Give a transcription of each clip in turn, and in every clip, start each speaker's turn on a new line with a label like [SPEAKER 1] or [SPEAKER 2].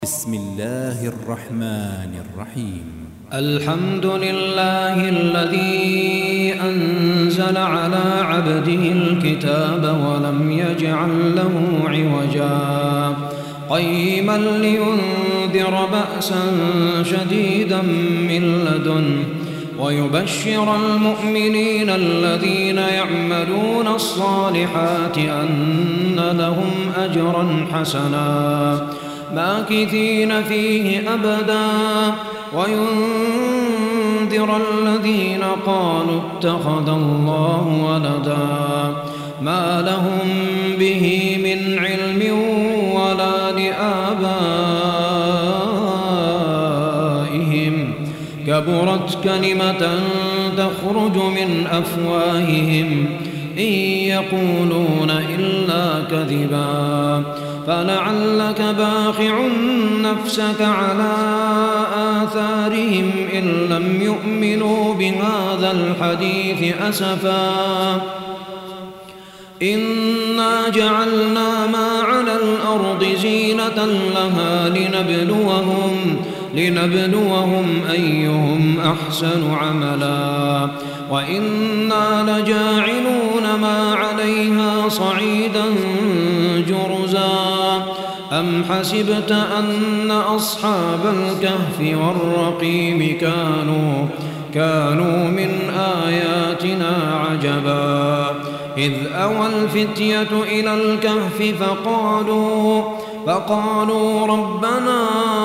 [SPEAKER 1] بسم الله الرحمن الرحيم.
[SPEAKER 2] الحمد لله الذي أنزل على عبده الكتاب ولم يجعل له عوجا قيما لينذر بأسا شديدا من لدنه ويبشر المؤمنين الذين يعملون الصالحات أن لهم أجرا حسنا ماكثين فيه أبدا وينذر الذين قالوا اتخذ الله ولدا ما لهم به من علم ولا لآبائهم كبرت كلمة تخرج من أفواههم إن يقولون إلا كذبا فلعلك باخع نفسك على آثارهم إن لم يؤمنوا بهذا الحديث أسفا إنا جعلنا ما على الأرض زينة لها لنبلوهم أيهم أحسن عملا وإنا لجاعلون ما عليها صعيدا جرزا أم حسبت أن أصحاب الكهف والرقيم كانوا من آياتنا عجبا إذ أوى الفتية إلى الكهف فقالوا ربنا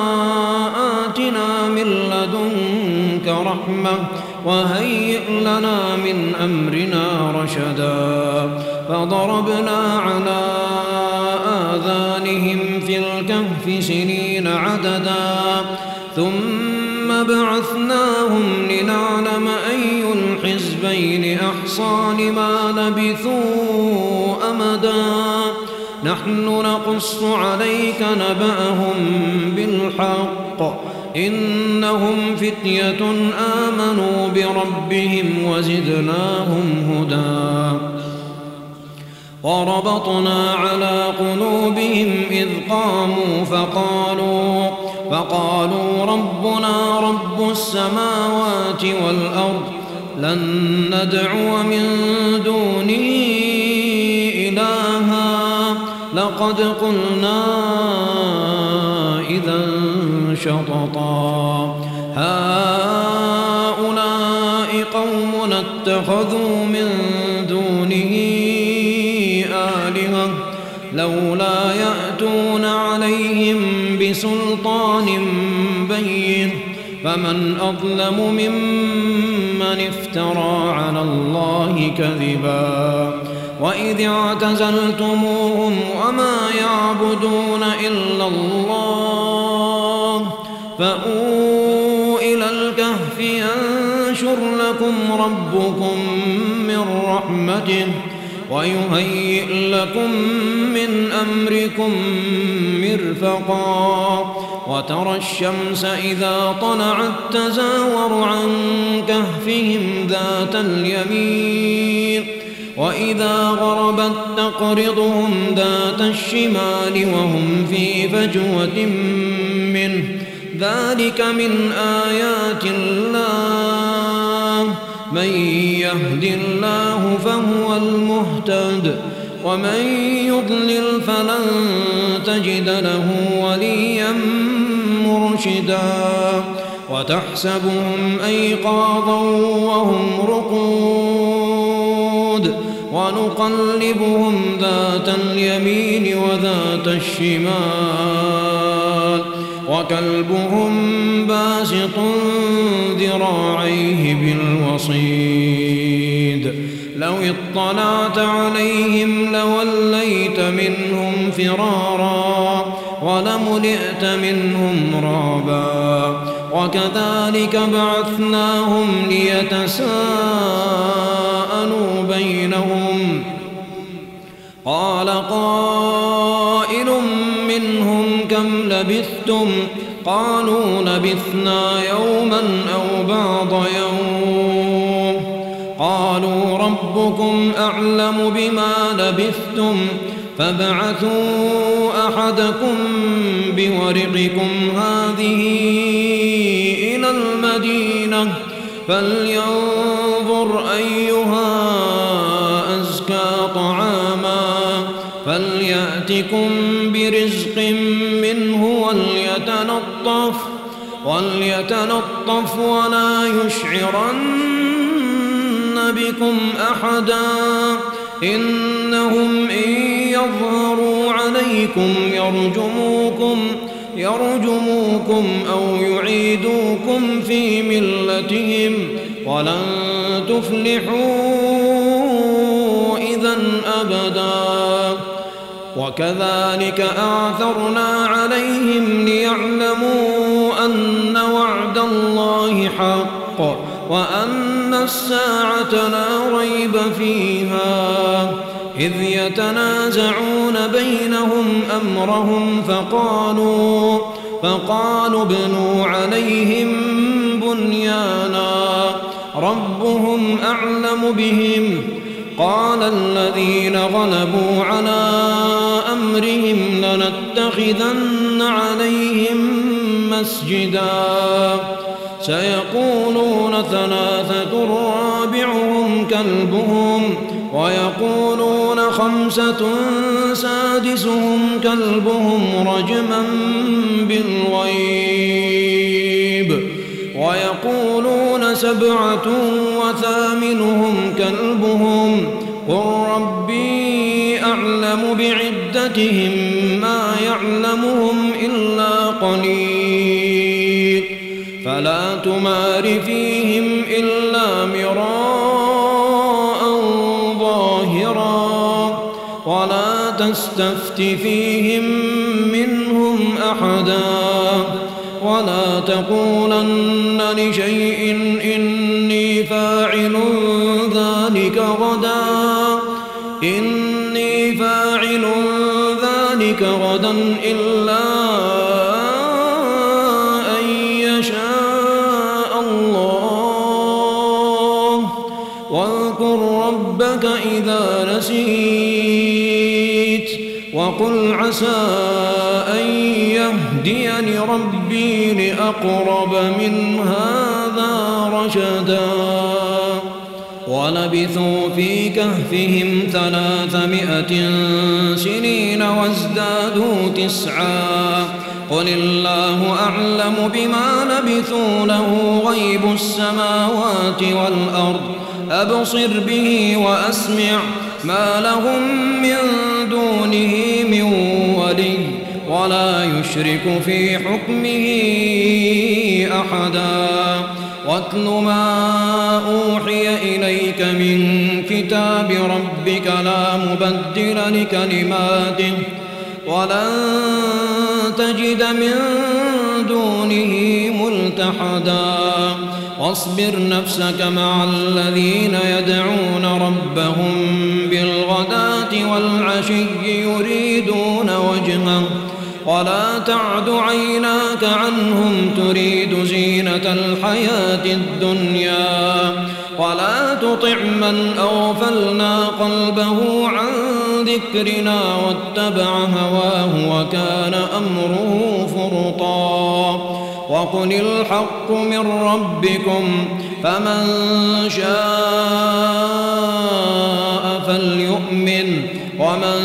[SPEAKER 2] آتنا من لدنك رحمة وهيئ لنا من أمرنا رشدا فضربنا على آذانهم في الكهف سنين عددا ثم بعثناهم لنعلم أي الحزبين أحصى لما لبثوا أمدا نحن نقص عليك نبأهم بالحق إنهم فتية آمنوا بربهم وزدناهم هدى وربطنا على قلوبهم إذ قاموا فقالوا ربنا رب السماوات والأرض لن ندعو من دونه إلها لقد قلنا إذا شططا هؤلاء قومنا اتخذوا من دونه آلهة لولا يأتون عليهم بسلطان بين فمن أظلم ممن افترى على الله كذبا وإذ اعتزلتموهم وما يعبدون إلا الله فأووا إلى الكهف ينشر لكم ربكم من رحمته ويهيئ لكم من أمركم مرفقا وترى الشمس إذا طلعت تزاور عن كهفهم ذات اليمين وإذا غربت تقرضهم ذات الشمال وهم في فجوة منه ذلك من آيات الله من يهد الله فهو المهتد ومن يضلل فلن تجد له وليا مرشدا وتحسبهم أيقاظا وهم رقود ونقلبهم ذات اليمين وذات الشمال وكلبهم باسط ذراعيه بالوصيد لو اطلعت عليهم لوليت منهم فرارا ولملئت منهم رعبا وكذلك بعثناهم ليتساءلوا بينهم قال قائل منهم كم لبثتم قالوا لبثنا يوما أو بعض يوم قالوا ربكم أعلم بما لبثتم فابعثوا أحدكم بورقكم هذه إلى المدينة فلينظر أيها أزكى طعاما فليأتكم برزق منه وليتلطف ولا يشعرن بكم أحدا إنهم إن يظهروا عليكم يرجموكم أو يعيدوكم في ملتهم ولن تفلحوا إذا أبدا وكذلك أعثرنا عليهم ليعلموا أن وعد الله حق وأن الساعة لا ريب فيها إذ يتنازعون بينهم أمرهم فقالوا ابنوا عليهم بنيانا ربهم أعلم بهم قال الذين غلبوا على أمرهم لنتخذن عليهم مسجدا سيقولون ثلاثة رابعهم كلبهم ويقولون خمسة سادسهم كلبهم رجما بالغيب ويقولون سبعة وثامنهم كلبهم قل ربي أعلم بعدتهم ما يعلمهم إلا قليل فلا تمار فيهم إلا مراء ظاهرا ولا تستفت فيهم منهم أحدا ولا تقولن لشيء إني فاعل ذلك غدا إلا أن يشاء الله واذكر ربك إذا نسيت وقل عسى أن يهديني ربي لأقرب من هذا رشدا ولبثوا في كهفهم 300 سنين وازدادوا 9 قل الله أعلم بما لبثوا له غيب السماوات والأرض أبصر به وأسمع ما لهم من دونه من ولي ولا يشرك في حكمه أحدا واتل ما أوحي إليك من كتاب ربك لا مبدل لكلماته ولن تجد من دونه ملتحدا واصبر نفسك مع الذين يدعون ربهم بالغداة والعشي يريدون وجهه ولا تعد عيناك عنهم تريد زينة الحياة الدنيا ولا تطع من أغفلنا قلبه عن ذكرنا واتبع هواه وكان أمره فرطا وقل الحق من ربكم فمن شاء فليؤمن ومن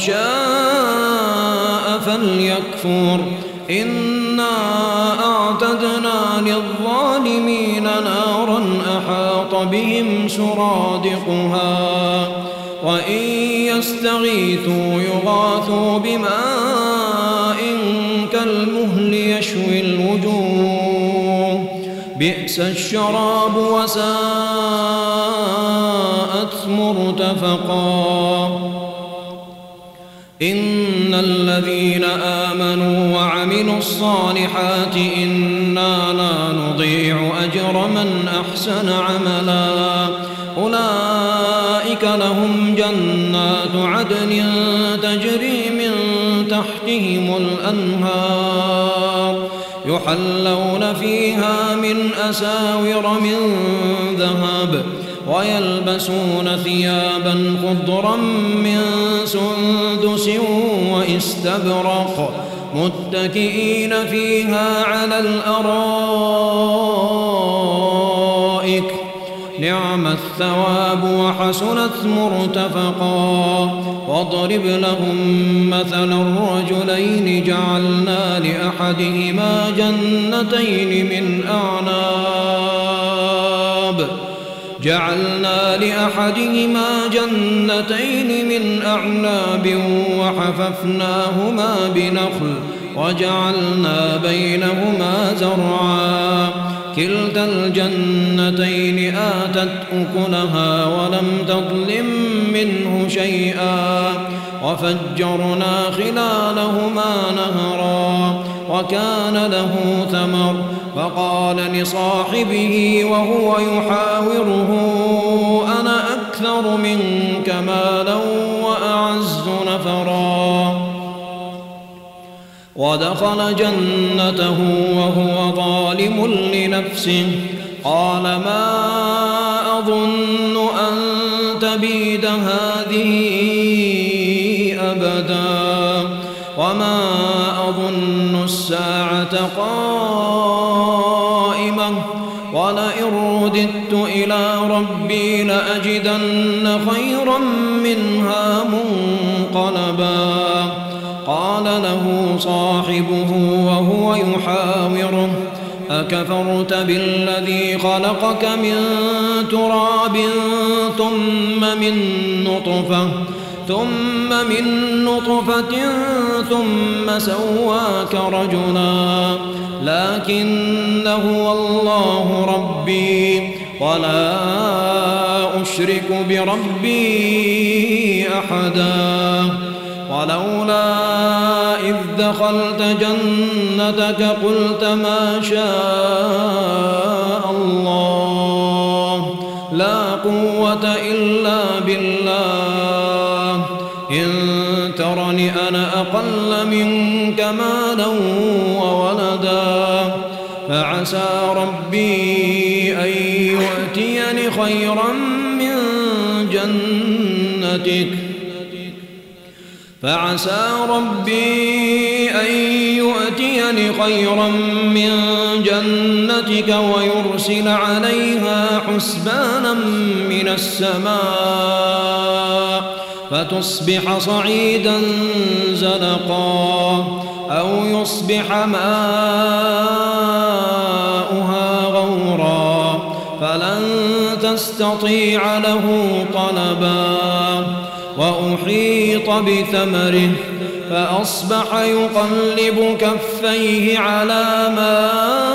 [SPEAKER 2] شاء فليكفر إنا أعتدنا للظالمين نارا أحاط بهم سرادقها وإن يستغيثوا يغاثوا بماء كالمهل يشوي الوجوه بئس الشراب وساءت مرتفقا إن الذين آمنوا وعملوا الصالحات إنا لا نضيع أجر من أحسن عملا أولئك لهم جنات عدن تجري من تحتهم الأنهار يحلون فيها من أساور من ذهب ويلبسون ثيابا خضرا من سندس واستبرق متكئين فيها على الأرائك نعم الثواب وحسنت مرتفقا. واضرب لهم مثلا الرجلين جعلنا لأحدهما جنتين من أعناب وحففناهما بنخل وجعلنا بينهما زرعا كلتا الجنتين آتت أكلها ولم تظلم منه شيئا وفجرنا خلالهما نهرا وكان له ثمر فقال لصاحبه وهو يحاوره أنا أكثر منك مالا وأعز نفرا. ودخل جنته وهو ظالم لنفسه قال ما أظن أن تبيد هذه أبدا وما أظن الساعة قائمة ولئن رددت إلى ربي لأجدن خيرا منها منقلبا. قال له صاحبه وهو يحاوره أكفرت بالذي خلقك من تراب ثم من نطفة ثم سواك رجلا لكن هو الله ربي ولا أشرك بربي أحدا. ولولا إذ دخلت جنتك قلت ما شاء الله لا قوة إلا بالله إن ترني أنا أقل منك مالا وولدا فعسى ربي أن يؤتيني خيرا من جنتك ويرسل عليها حسبانا من السماء فتصبح صعيدا زلقا أو يصبح ماؤها غورا فلن تستطيع له طلبا. وأحيط بثمره فأصبح يقلب كفيه على ما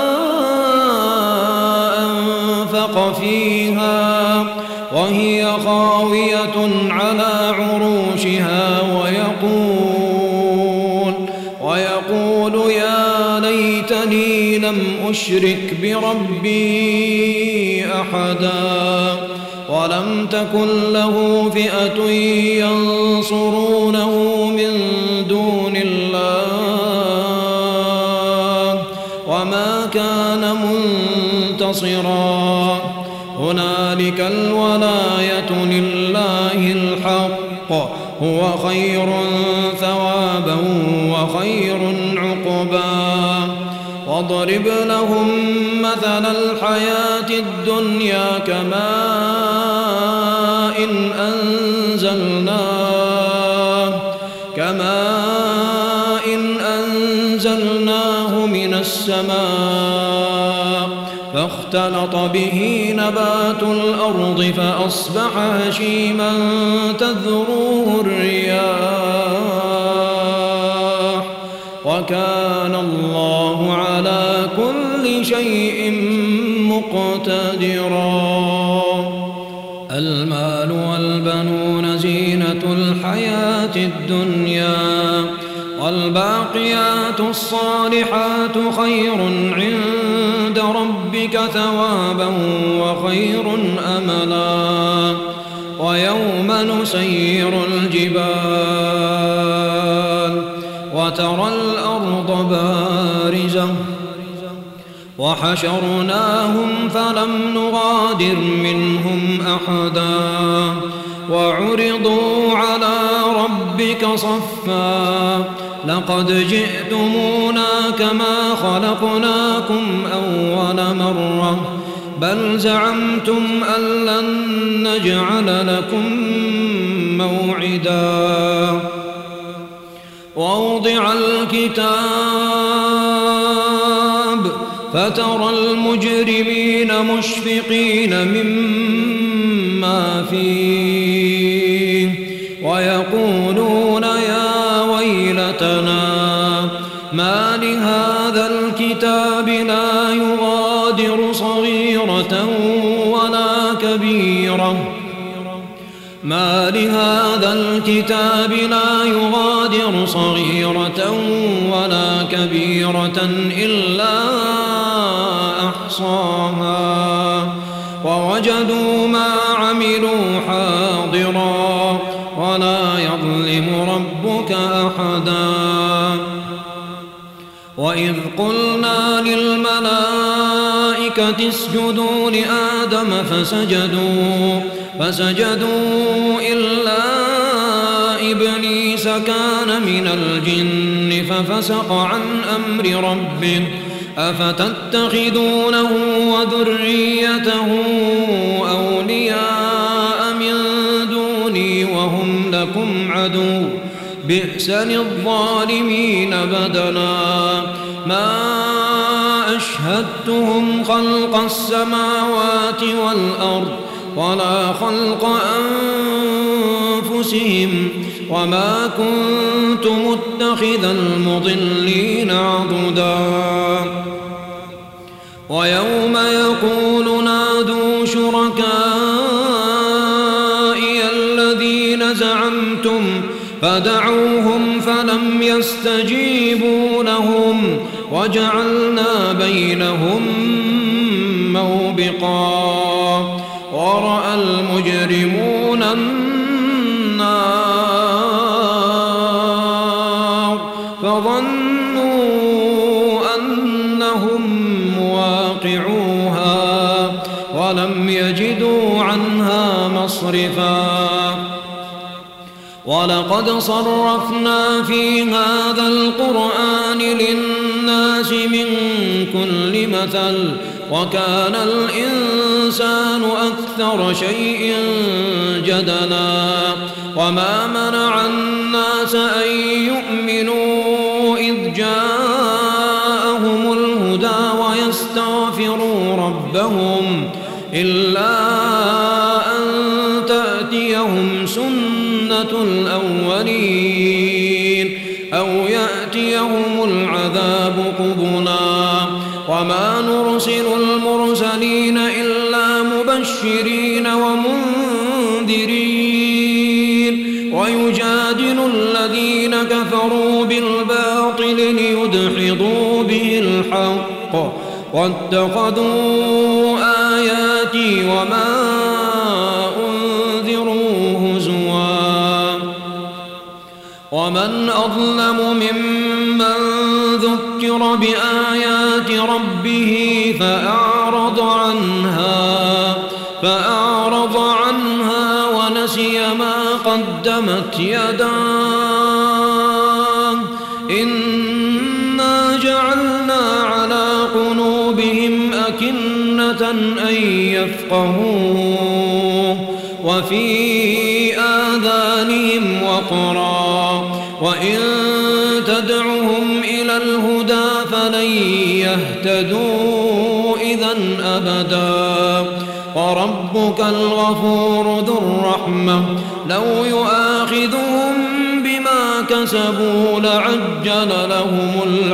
[SPEAKER 2] أنفق فيها وهي خاوية على عروشها ويقول يا ليتني لم أشرك بربي أحدا ولم تكن له فئة ينصرونه من دون الله وما كان منتصرا. هنالك الولاية لله الحق هو خير ثوابا وخير عقبا. واضرب لهم مثل الحياة الدنيا كماء أنزلناه من السماء فاختلط به نبات الأرض فأصبح هشيما تذروه الرياح وكان الله على كل شيء مقتدرا. المال والبنون زينة الحياة الدنيا والباقيات الصالحات خير عند ربك ثوابا وخير أملا. ويوم نسير الجبال وترى الأرض وحشرناهم فلم نغادر منهم أحدا وعرضوا على ربك صفا لقد جئتمونا كما خلقناكم أول مرة بل زعمتم أن لن نجعل لكم موعدا ووضع الكتاب فترى المجرمين مشفقين مما فيه ويقولون يا ويلتنا ما لهذا الكتاب لا يغادر صغيرة ولا كبيرة ما لهذا الكتاب لا يغادر صغيرة ولا كبيرة إلا أحصاها ووجدوا ما عملوا حاضرا ولا يظلم ربك أحدا وإذ قلنا للملائكة اسجدوا لآدم فسجدوا إلا إبليس كان من الجن ففسق عن أمر ربه أفتتخذونه وذريته أولياء من دوني وهم لكم عدو بئس للظالمين بدلا ما أشهدتهم خلق السماوات والأرض ولا خلق أنفسهم وما كنت متخذ المضلين عضدا ويوم يقول نادوا شركائي الذين زعمتم فدعوهم فلم يستجيبوا لهم وجعلنا بينهم موبقا ورأى المجرمون النار فظنوا أنهم مواقعوها ولم يجدوا عنها مصرفا ولقد صرفنا في هذا القرآن للناس من كل مثل وكان الإنسان أكثر شيء جدلا وما منع الناس أن يؤمنوا إذ جاءهم الهدى ويستغفروا ربهم إلا أن تأتيهم سنة الأولين أو يأتيهم العذاب قبلا وما نرسل المرسلين إلا مبشرين ومنذرين ويجادل الذين كفروا بالباطل ليدحضوا به الحق واتخذوا آياتي وما أنذروا هزوا ومن أظلم ممن ذكر بآيات ربه فأعرض عنها ونسي ما قدمت يداه إنا جعلنا على قلوبهم أكنة أن يفقهوه وفي آذانهم وقرا وإن تدعهم إلى الهدى فلن يهتدوا إذن أبدا وربك الغفور ذو الرحمة لو يؤاخذهم بما كسبوا لعجل لهم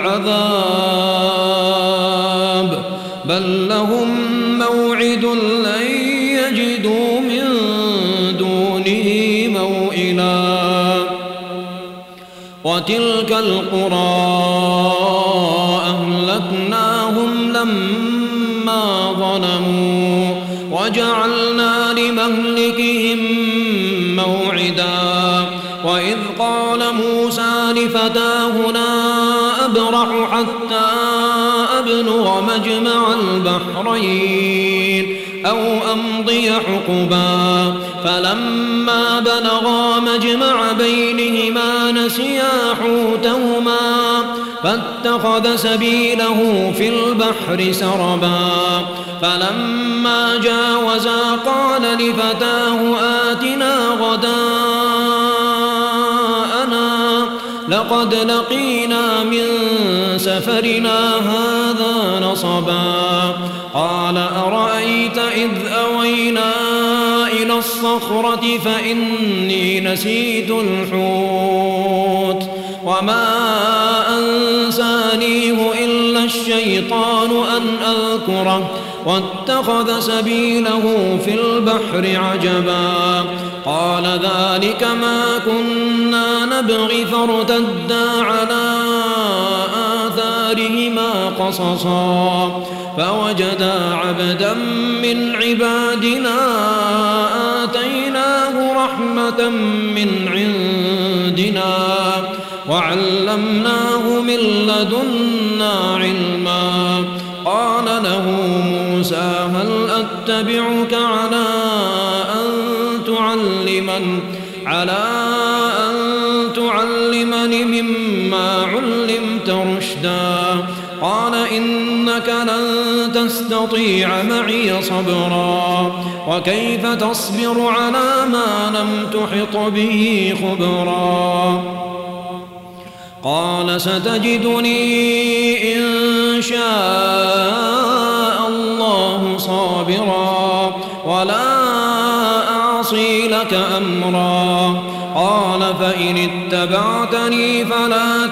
[SPEAKER 2] العذاب بل لهم موعد لن يجدوا من دونه موئلا وتلك القرى أهلكناهم لما ظلموا وجعلنا لمهلكهم موعدا وإذ قال موسى لفتاه لا أبرح حتى أبلغ مجمع البحرين أو أمضي حقبا فلما بلغا مجمع بينهما نسيا حوتهما فاتخذ سبيله في البحر سربا فلما جاوزا قال لفتاه آتنا غداءنا لقد لقينا من سفرنا هذا نصبا قال أرأيت إذ أوينا إلى الصخرة فإني نسيت الحوت وما أنسانيه إلا الشيطان أن أذكره واتخذ سبيله في البحر عجبا قال ذلك ما كنا نبغي فارتدا على آثارهما قصصا فوجدا عبدا من عبادنا آتيناه رحمة من عندنا وعلمناه من لدنا علما قال له موسى هل أتبعك على أن تعلمني مما علمت رشدا قال إنك لن تستطيع معي صبرا وكيف تصبر على ما لم تحط به خبرا قال ستجدني إن شاء الله صابرا ولا أعصي لك أمرا قال فإن اتبعتني فلا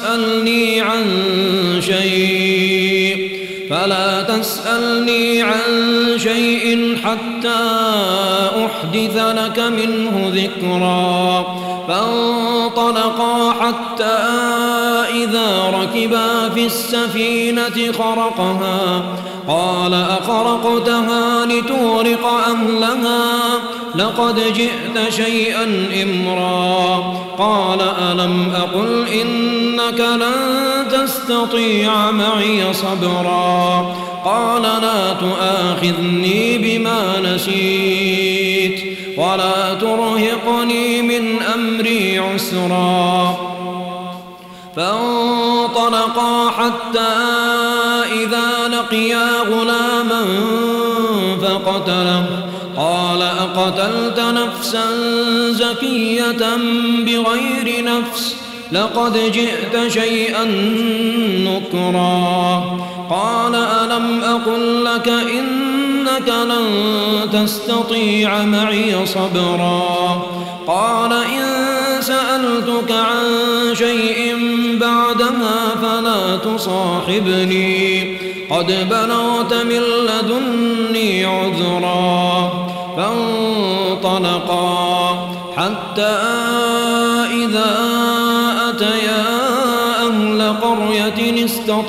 [SPEAKER 2] تسألني عن شيء حتى أحدث لك منه ذكرا فانطلقا حتى إذا ركبا في السفينة خرقها قال أخرقتها لتغرق أهلها لقد جئت شيئا إمرا قال ألم أقل إنك لن تستطيع معي صبرا قال لا تؤاخذني بما نسيت ولا ترهقني من أمري عسرا فانطلقا حتى إذا لقيا غلاما فقتله قال أقتلت نفسا زكية بغير نفس لقد جئت شيئا نكرا قال ألم أقل لك إنك لن تستطيع معي صبرا قال إن سألتك عن شيء بعدها فلا تصاحبني قد بلغت من لدني عذرا فانطلقا حتى إذا أتيا أهل قرية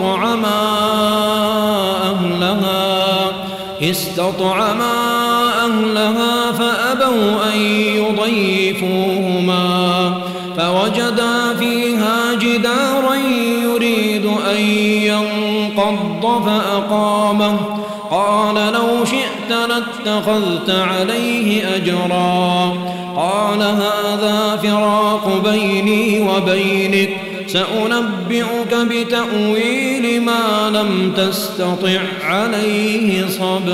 [SPEAKER 2] استطعما أهلها فأبوا أن يضيفوهما فوجدا فيها جدارا يريد أن ينقض فأقامه قال لو شئت لاتخذت عليه أجرا قال هذا فراق بيني وبينك سأنبئك بتأويل ما لم تستطع عليه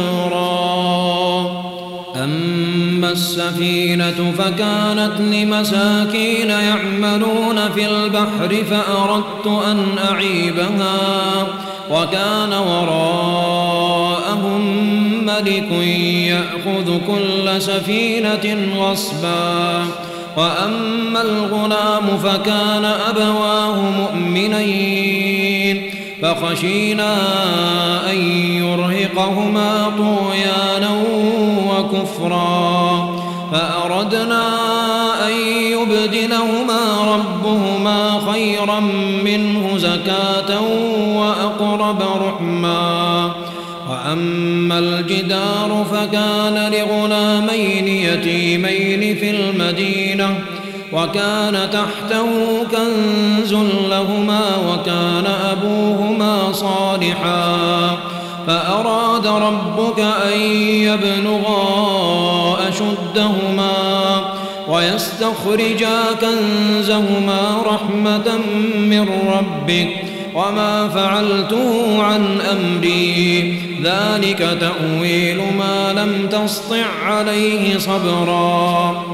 [SPEAKER 2] صبرا أما السفينة فكانت لمساكين يعملون في البحر فأردت أن أعيبها وكان وراءهم ملك يأخذ كل سفينة غصبا وأما الغلام فكان أبواه مؤمنين فخشينا أن يرهقهما طغيانا وكفرا فأردنا أن يبدلهما ربهما خيرا منه زكاة وأقرب رحما وأما الجدار فكان لغلامين يتيمين في المدينة وكان تحته كنز لهما وكان أبوهما صالحا فأراد ربك أن يبلغا أشدهما ويستخرجا كنزهما رحمة من ربك وما فعلته عن أمري ذلك تأويل ما لم تسطع عليه صبرا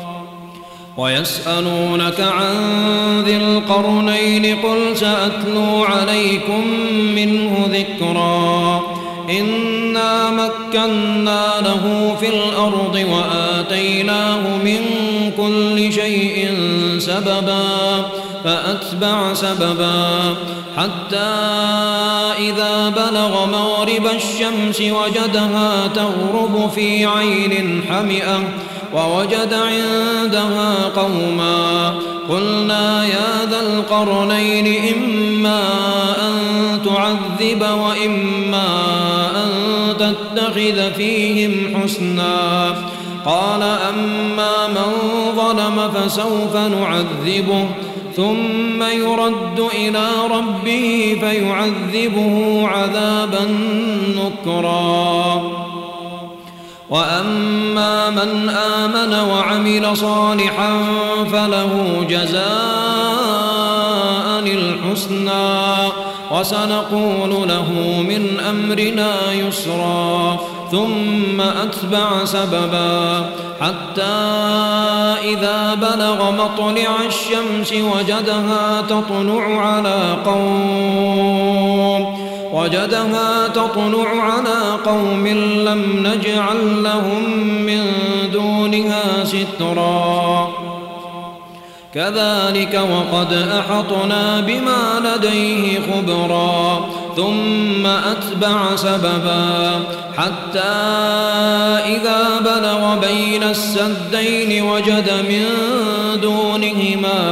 [SPEAKER 2] ويسألونك عن ذي القرنين قل سأتلو عليكم منه ذكرا إنا مكنا له في الأرض وآتيناه من كل شيء سببا فأتبع سببا حتى إذا بلغ مغرب الشمس وجدها تغرب في عين حمئة ووجد عندها قوما قلنا يا ذا القرنين إما أن تعذب وإما أن تتخذ فيهم حسنا قال أما من ظلم فسوف نعذبه ثم يرد إلى ربه فيعذبه عذابا نكرا وأما من آمن وعمل صالحا فله جزاء الحسنى وسنقول له من أمرنا يسرا ثم أتبع سببا حتى إذا بلغ مطلع الشمس وجدها تطلع على قوم لم نجعل لهم من دونها سترا كذلك وقد أحطنا بما لديه خبرا ثم أتبع سببا حتى إذا بلغ بين السدين وجد من دونهما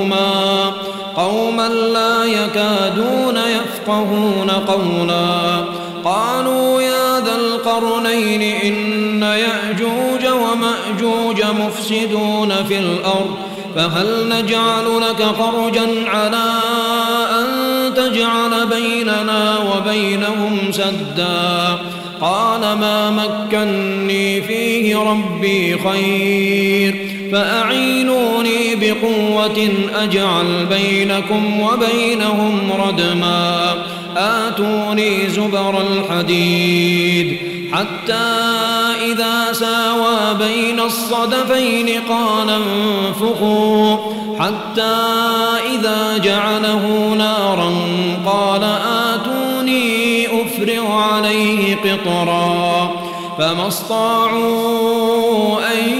[SPEAKER 2] قوما لا يكادون يفقهون قولا قالوا يا ذا القرنين إن يأجوج ومأجوج مفسدون في الأرض فهل نجعل لك خرجا على أن تجعل بيننا وبينهم سدا قال ما مكني فيه ربي خير فأعينوني بقوة أجعل بينكم وبينهم ردما آتوني زبر الحديد حتى إذا ساوى بين الصدفين قال انفخوا حتى إذا جعله نارا قال آتوني أفرغ عليه قطرا فما استطاعوا أن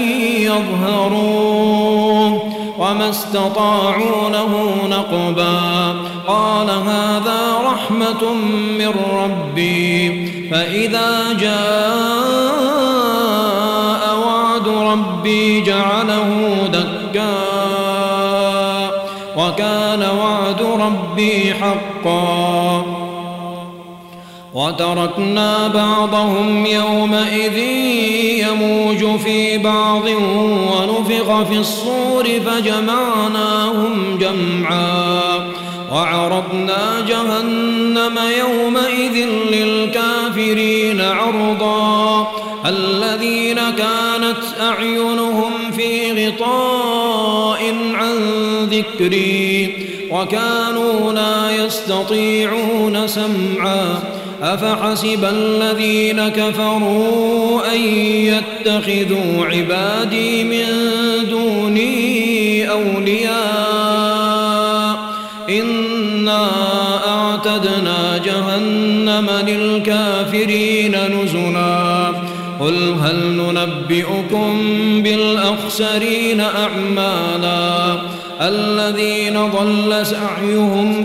[SPEAKER 2] يظهروه وما استطاعوا له نقبا قال هذا رحمة من ربي فإذا جاء وعد ربي جعله دكا وكان وعد ربي حقا وتركنا بعضهم يومئذ يموج في بعض ونفخ في الصور فجمعناهم جمعا وعرضنا جهنم يومئذ للكافرين عرضا الذين كانت أعينهم في غطاء عن ذكري وكانوا لا يستطيعون سمعا أفحسب الذين كفروا أن يتخذوا عبادي من دوني أولياء إنا أعتدنا جهنم للكافرين نزلا قل هل ننبئكم بالأخسرين أعمالا الذين ضل سعيهم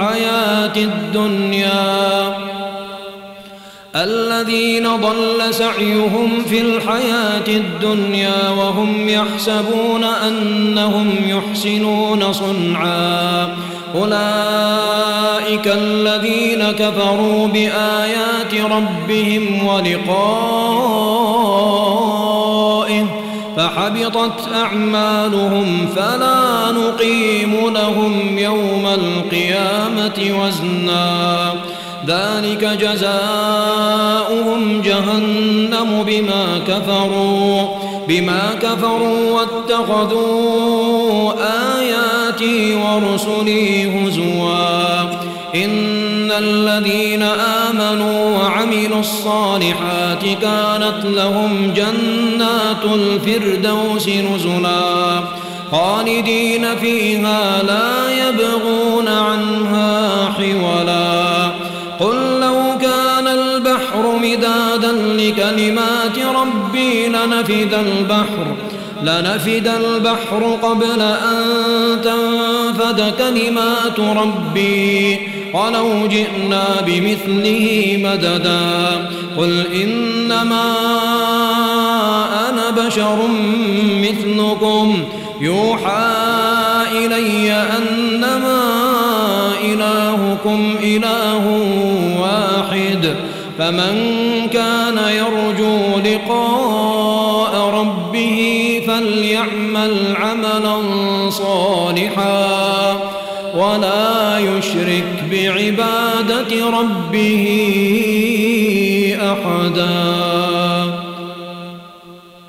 [SPEAKER 2] في الحياة الدنيا وهم يحسبون أنهم يحسنون صنعا أولئك الذين كفروا بآيات ربهم ولقائه فحبطت أعمالهم فلا نقيم لهم يوم القيامة وزنا ذلك جزاؤهم جهنم بما كفروا واتخذوا آياتي ورسلي هزوا إن الذين آمنوا وعملوا الصالحات كانت لهم جنات الفردوس نزلا خالدين فيها لا يبغون عنها حولا قل لو كان البحر مدادا لكلمات ربي لنفد البحر قبل أن تنفد كلمات ربي ولو جئنا بمثله مددا قل إنما أنا بشر مثلكم يوحى إلي أنما إلهكم إله واحد فمن كان يرجو لقاء ربه فليعمل عملا صالحا ولا يشرك بعبادة ربه أحدا.